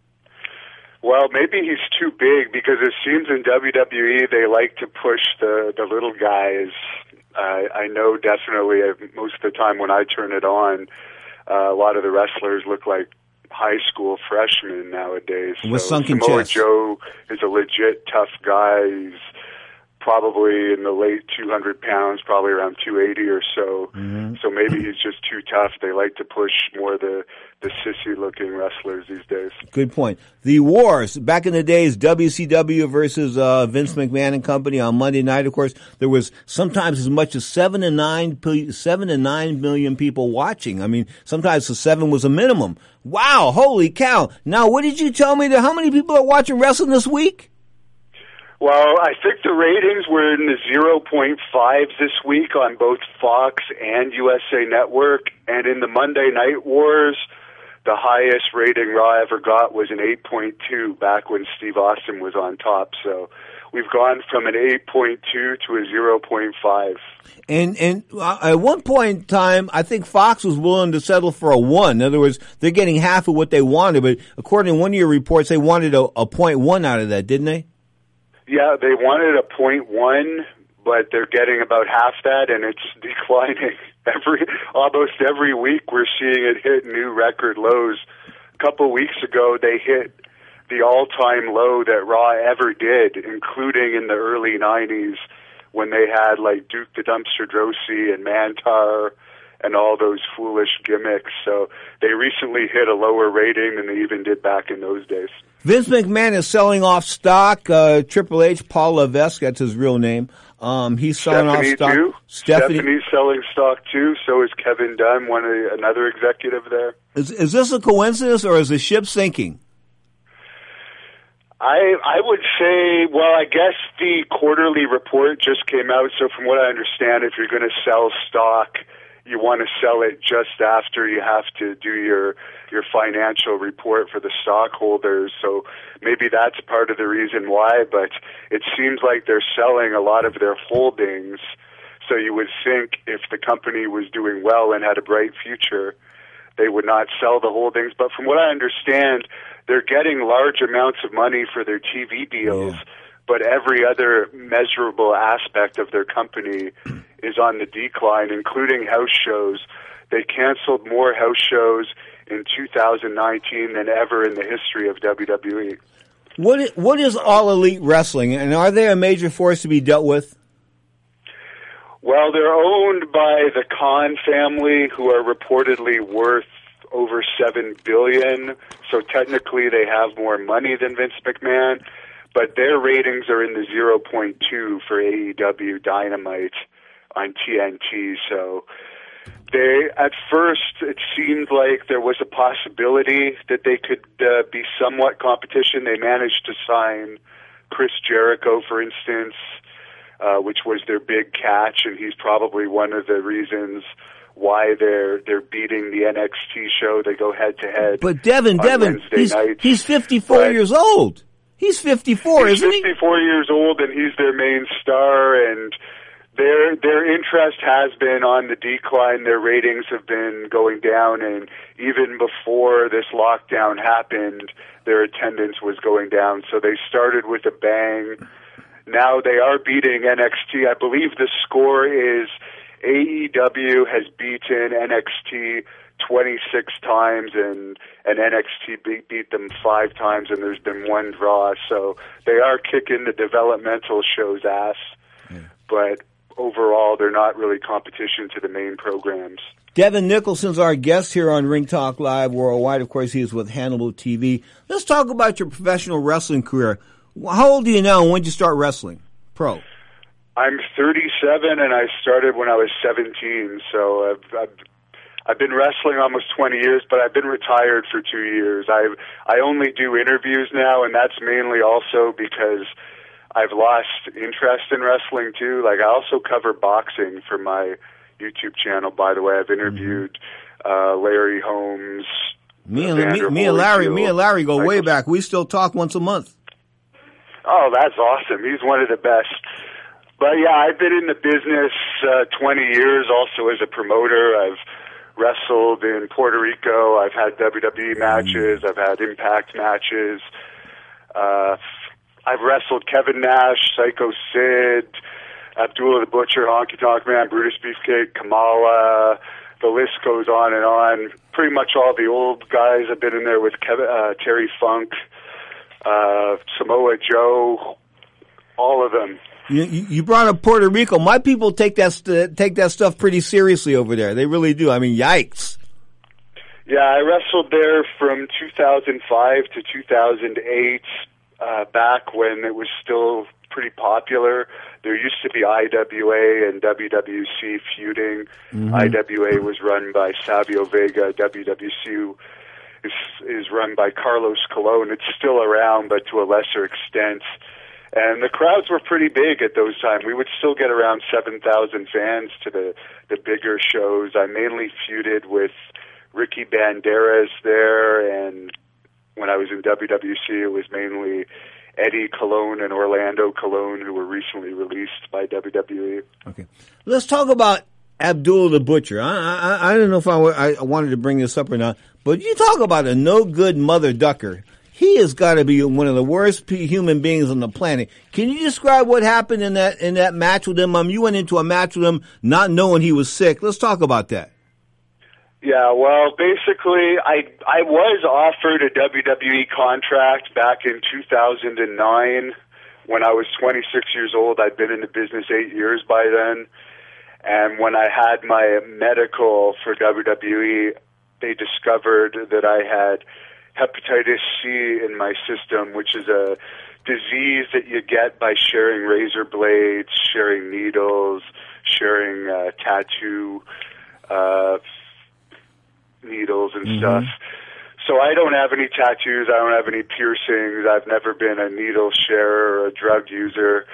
Well, maybe he's too big because it seems in W W E they like to push the, the little guys. Uh, I know definitely uh, most of the time when I turn it on, uh, a lot of the wrestlers look like high school freshmen nowadays. With so sunken Samoa chest. Joe is a legit tough guy. He's probably in the late two hundred pounds, probably around two eighty or so. Mm-hmm. So maybe he's just too tough. They like to push more the, the sissy-looking wrestlers these days. Good point. The Wars, back in the days, W C W versus uh, Vince McMahon and company on Monday night, of course, there was sometimes as much as seven to nine, seven to nine million people watching. I mean, sometimes the seven was a minimum. Wow, holy cow. Now, what did you tell me that how many people are watching wrestling this week? Well, I think the ratings were in the zero point fives this week on both Fox and U S A Network, and in the Monday Night Wars, the highest rating Raw ever got was an eight point two back when Steve Austin was on top. So we've gone from an eight point two to a zero point five. And and uh, at one point in time, I think Fox was willing to settle for a one. In other words, they're getting half of what they wanted, but according to one of your reports, they wanted a, a point one out of that, didn't they? Yeah, they wanted a point one, but they're getting about half that, and it's declining. Every almost every week we're seeing it hit new record lows. A couple weeks ago they hit the all-time low that Raw ever did, including in the early nineties when they had like Duke the Dumpster Drosy and Mantar and all those foolish gimmicks. So they recently hit a lower rating than they even did back in those days. Vince McMahon is selling off stock. Uh, Triple H, Paul Levesque, that's his real name. Um, he's selling Stephanie off stock. Too. Stephanie, Stephanie's selling stock too. So is Kevin Dunn, one of the, another executive there. Is, is this a coincidence or is the ship sinking? I I would say, well, I guess the quarterly report just came out. So from what I understand, if you're going to sell stock, you want to sell it just after you have to do your your financial report for the stockholders. So maybe that's part of the reason why, but it seems like they're selling a lot of their holdings. So you would think if the company was doing well and had a bright future, they would not sell the holdings. But from what I understand, they're getting large amounts of money for their T V deals, yeah. but every other measurable aspect of their company is on the decline, including house shows. They canceled more house shows in two thousand nineteen than ever in the history of W W E. What is, what is All Elite Wrestling, and are they a major force to be dealt with? Well, they're owned by the Khan family, who are reportedly worth over seven billion dollars. So technically they have more money than Vince McMahon, but their ratings are in the zero point two for A E W Dynamite on T N T. So they, at first, it seemed like there was a possibility that they could uh, be somewhat competition. They managed to sign Chris Jericho, for instance, uh, which was their big catch, and he's probably one of the reasons why they're they're beating the N X T show. They go head to head. But Devin, Devin, he's, he's fifty-four but years old. He's fifty-four, he's isn't he? He's fifty-four years old, and he's their main star. And their their interest has been on the decline. Their ratings have been going down, and even before this lockdown happened, their attendance was going down. So they started with a bang. Now they are beating N X T. I believe the score is A E W has beaten N X T twenty-six times, and, and N X T beat, beat them five times, and there's been one draw. So they are kicking the developmental show's ass, yeah. but overall they're not really competition to the main programs. Devin Nicholson's our guest here on Ring Talk Live Worldwide. Of course, he is with Hannibal T V. Let's talk about your professional wrestling career. How old are you now, and when did you start wrestling pro? I'm thirty-seven, and I started when I was seventeen, so I've, I've I've been wrestling almost twenty years, but I've been retired for two years. I I only do interviews now, and that's mainly also because I've lost interest in wrestling too. Like, I also cover boxing for my YouTube channel, by the way. I've interviewed uh, Larry Holmes. Me and, me, me and Larry, me and Larry go way back. We still talk once a month. Oh, that's awesome. He's one of the best. But yeah, I've been in the business uh, twenty years also as a promoter. I've wrestled in Puerto Rico. I've had W W E matches. I've had Impact matches. Uh, I've wrestled Kevin Nash, Psycho Sid, Abdullah the Butcher, Honky Tonk Man, Brutus Beefcake, Kamala. The list goes on and on. Pretty much all the old guys have been in there with Kevin, uh, Terry Funk, uh, Samoa Joe, all of them. You, you brought up Puerto Rico. My people take that st- take that stuff pretty seriously over there. They really do. I mean, yikes. Yeah, I wrestled there from two thousand five to two thousand eight, uh, back when it was still pretty popular. There used to be I W A and W W C feuding. Mm-hmm. I W A was run by Savio Vega. W W C is, is run by Carlos Colon. It's still around, but to a lesser extent. And the crowds were pretty big at those times. We would still get around seven thousand fans to the, the bigger shows. I mainly feuded with Ricky Banderas there, and when I was in W W C, it was mainly Eddie Colon and Orlando Colon, who were recently released by W W E. Okay. Let's talk about Abdullah the Butcher. I, I, I don't know if I, I wanted to bring this up or not, but you talk about a no-good mother ducker. He has got to be one of the worst human beings on the planet. Can you describe what happened in that in that match with him? Um, you went into a match with him not knowing he was sick. Let's talk about that. Yeah, well, basically, I I was offered a W W E contract back in two thousand nine when I was twenty-six years old. I'd been in the business eight years by then. And when I had my medical for W W E, they discovered that I had hepatitis C in my system, which is a disease that you get by sharing razor blades, sharing needles, sharing uh, tattoo uh, needles and mm-hmm. stuff. So I don't have any tattoos. I don't have any piercings. I've never been a needle sharer or a drug user.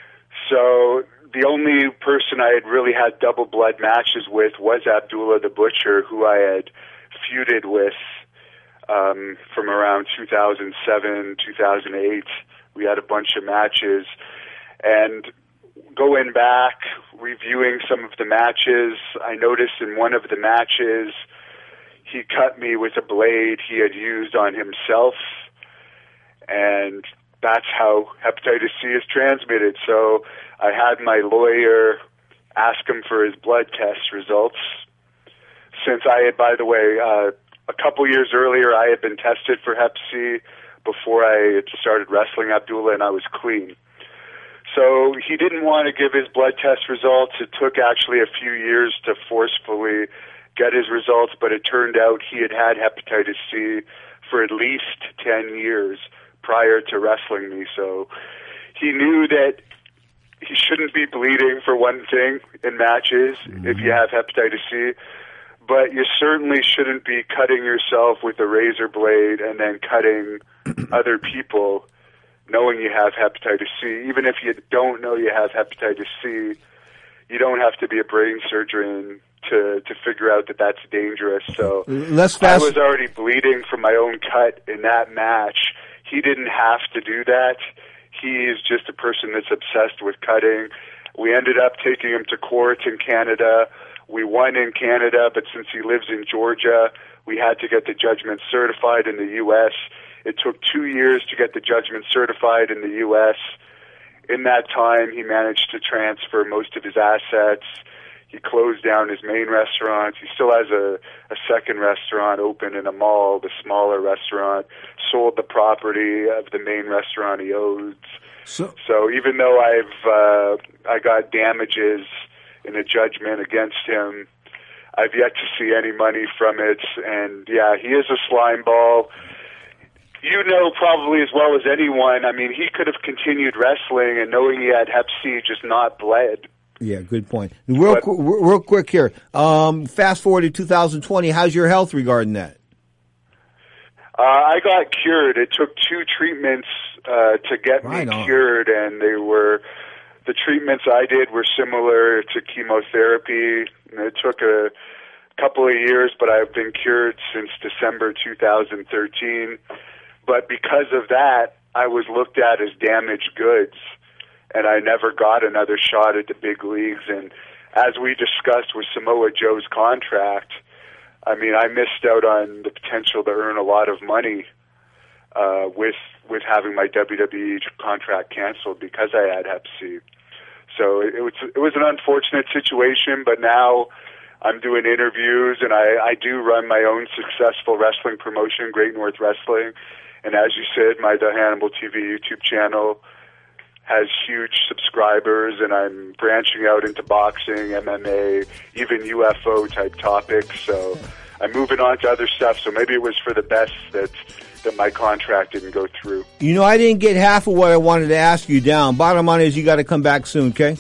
So the only person I had really had double blood matches with was Abdullah the Butcher, who I had feuded with Um, from around two thousand seven, two thousand eight. We had a bunch of matches. And going back, reviewing some of the matches, I noticed in one of the matches, he cut me with a blade he had used on himself. And that's how hepatitis C is transmitted. So I had my lawyer ask him for his blood test results. Since I had, by the way, uh, a couple years earlier, I had been tested for hep C before I had started wrestling Abdullah, and I was clean. So he didn't want to give his blood test results. It took actually a few years to forcefully get his results, but it turned out he had had hepatitis C for at least ten years prior to wrestling me. So he knew that he shouldn't be bleeding, for one thing, in matches mm-hmm. if you have hepatitis C. But you certainly shouldn't be cutting yourself with a razor blade and then cutting other people knowing you have hepatitis C. Even if you don't know you have hepatitis C, you don't have to be a brain surgeon to, to figure out that that's dangerous. So Let's fast- I was already bleeding from my own cut in that match. He didn't have to do that. He is just a person that's obsessed with cutting. We ended up taking him to court in Canada. We won in Canada, but since he lives in Georgia, we had to get the judgment certified in the U S. It took two years to get the judgment certified in the U S. In that time, he managed to transfer most of his assets. He closed down his main restaurant. He still has a, a second restaurant open in a mall, the smaller restaurant, sold the property of the main restaurant he owns. So, so even though I've uh, I got damages in a judgment against him, I've yet to see any money from it. And yeah, he is a slime ball. You know probably as well as anyone, I mean, he could have continued wrestling and knowing he had hep C, just not bled. Yeah, good point. Real, but, qu- real quick here, um, fast forward to two thousand twenty, how's your health regarding that? Uh, I got cured. It took two treatments uh, to get right me on. cured, and they were... The treatments I did were similar to chemotherapy. It took a couple of years, but I've been cured since December two thousand thirteen. But because of that, I was looked at as damaged goods, and I never got another shot at the big leagues. And as we discussed with Samoa Joe's contract, I mean, I missed out on the potential to earn a lot of money uh, with with having my W W E contract canceled because I had hep C. So it was it was an unfortunate situation, but now I'm doing interviews, and I, I do run my own successful wrestling promotion, Great North Wrestling. And as you said, my The Hannibal T V YouTube channel has huge subscribers, and I'm branching out into boxing, M M A, even U F O type topics. So I'm moving on to other stuff. So maybe it was for the best that that my contract didn't go through. You know, I didn't get half of what I wanted to ask you down. Bottom line is you got to come back soon, okay?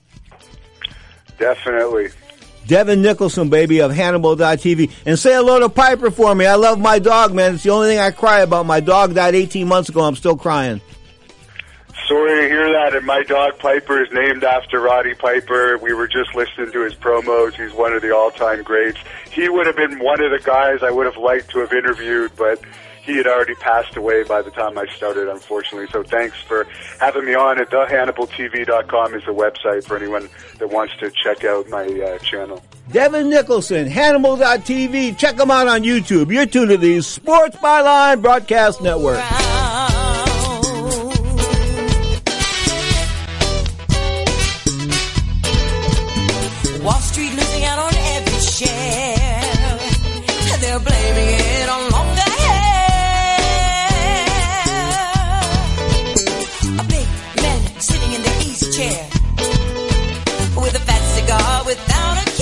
Definitely. Devin Nicholson, baby, of Hannibal dot T V. And say hello to Piper for me. I love my dog, man. It's the only thing I cry about. My dog died eighteen months ago. I'm still crying. Sorry to hear that, and my dog Piper is named after Roddy Piper. We were just listening to his promos. He's one of the all-time greats. He would have been one of the guys I would have liked to have interviewed, but he had already passed away by the time I started, unfortunately. So thanks for having me on. At the hannibal t v dot com is the website for anyone that wants to check out my uh, channel. Devin Nicholson, Hannibal dot t v. Check him out on YouTube. You're tuned to the Sports Byline Broadcast Network. Wall Street losing out on every share. They're blaming it on longer hair. A big man sitting in the easy chair with a fat cigar without a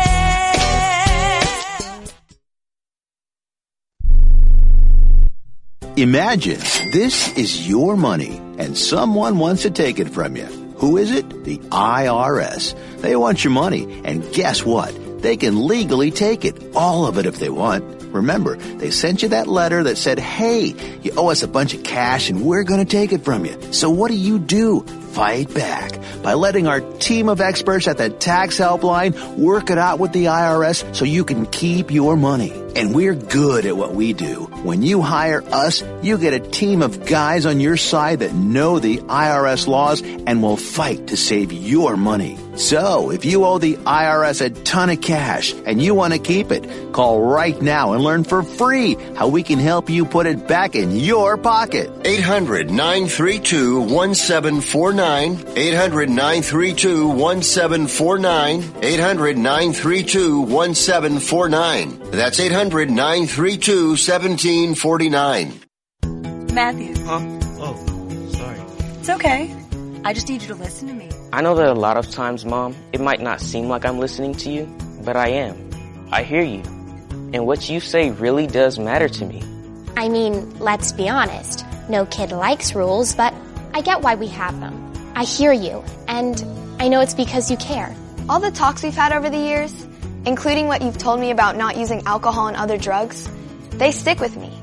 care. Imagine this is your money and someone wants to take it from you. Who is it? The I R S. They want your money, and guess what? They can legally take it, all of it if they want. Remember, they sent you that letter that said, hey, you owe us a bunch of cash and we're going to take it from you. So what do you do? Fight back by letting our team of experts at the tax helpline work it out with the I R S so you can keep your money. And we're good at what we do. When you hire us, you get a team of guys on your side that know the I R S laws and will fight to save your money. So, if you owe the I R S a ton of cash and you want to keep it, call right now and learn for free how we can help you put it back in your pocket. eight hundred nine three two one seven four nine. eight hundred nine three two one seven four nine. eight hundred nine three two one seven four nine. That's eight hundred nine three two one seven four nine. Matthew. Huh? Oh, sorry. It's okay. I just need you to listen to me. I know that a lot of times, Mom, it might not seem like I'm listening to you, but I am. I hear you. And what you say really does matter to me. I mean, let's be honest. No kid likes rules, but I get why we have them. I hear you, and I know it's because you care. All the talks we've had over the years, including what you've told me about not using alcohol and other drugs, they stick with me.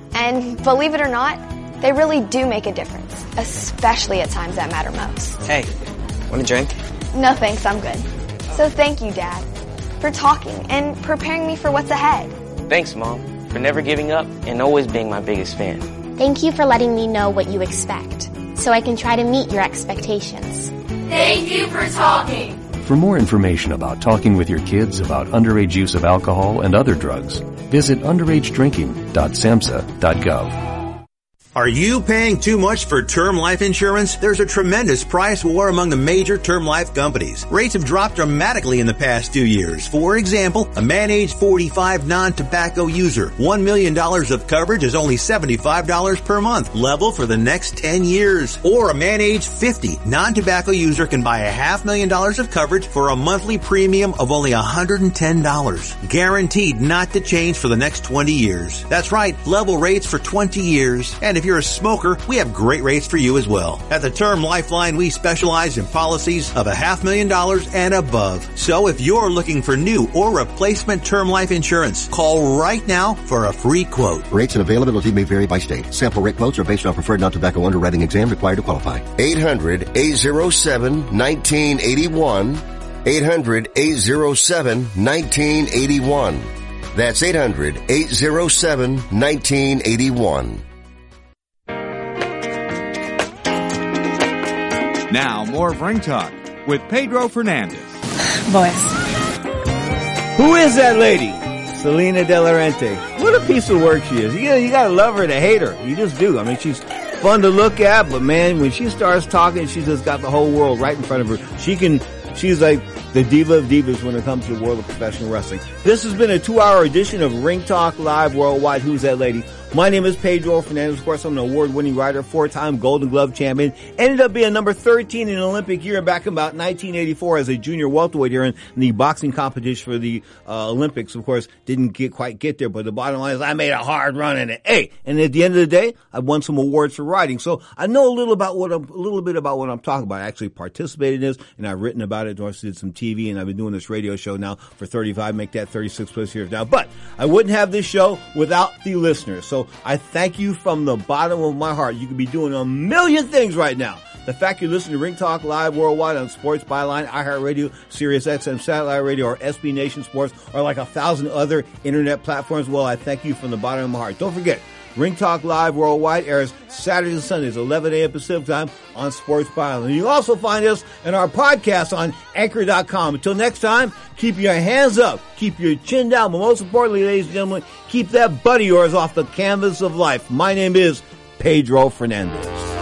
And believe it or not, they really do make a difference, especially at times that matter most. Hey, want a drink? No thanks, I'm good. So thank you, Dad, for talking and preparing me for what's ahead. Thanks, Mom, for never giving up and always being my biggest fan. Thank you for letting me know what you expect, so I can try to meet your expectations. Thank you for talking. For more information about talking with your kids about underage use of alcohol and other drugs, visit underage drinking dot samhsa dot gov. Are you paying too much for term life insurance? There's a tremendous price war among the major term life companies. Rates have dropped dramatically in the past two years. For example, a man age forty-five non-tobacco user, one million dollars of coverage is only seventy-five dollars per month, level for the next ten years. Or a man age fifty non-tobacco user can buy a half million dollars of coverage for a monthly premium of only one hundred ten dollars. Guaranteed not to change for the next twenty years. That's right, level rates for twenty years. And if If you're a smoker, we have great rates for you as well. At the Term Lifeline, we specialize in policies of a half million dollars and above. So if you're looking for new or replacement term life insurance, call right now for a free quote. Rates and availability may vary by state. Sample rate quotes are based on preferred non-tobacco underwriting exam required to qualify. eight hundred eight oh seven nineteen eighty-one. eight hundred eight oh seven nineteen eighty-one. That's eight hundred eight oh seven nineteen eighty-one. Now, more of Ring Talk with Pedro Fernandez. Boys. Who is that lady? Selena De La Renta. What a piece of work she is. You, you gotta love her to hate her. You just do. I mean, she's fun to look at, but man, when she starts talking, she's just got the whole world right in front of her. She can, she's like the diva of divas when it comes to the world of professional wrestling. This has been a two-hour edition of Ring Talk Live Worldwide. Who's that lady? My name is Pedro Fernandez. Of course, I'm an award-winning writer, four-time Golden Glove champion. Ended up being number thirteen in an Olympic year back in about nineteen eighty-four as a junior welterweight here in the boxing competition for the uh, Olympics. Of course, didn't get quite get there, but the bottom line is I made a hard run in it. Hey, and at the end of the day, I won some awards for writing. So I know a little about what I'm, a little bit about what I'm talking about. I actually participated in this, and I've written about it. I did some T V, and I've been doing this radio show now for thirty-five, make that thirty-six plus years now. But I wouldn't have this show without the listeners. So I thank you from the bottom of my heart. You could be doing a million things right now. The fact you listen to Ring Talk Live worldwide on Sports Byline, iHeartRadio, Sirius X M Satellite Radio, or S B Nation Sports, or like a thousand other internet platforms, well, I thank you from the bottom of my heart. Don't forget, Ring Talk Live worldwide airs Saturdays and Sundays, eleven a.m. Pacific time on Sports Byline. You also find us in our podcast on Anchor dot com. Until next time, keep your hands up, keep your chin down, but most importantly, ladies and gentlemen, keep that butt of yours off the canvas of life. My name is Pedro Fernandez.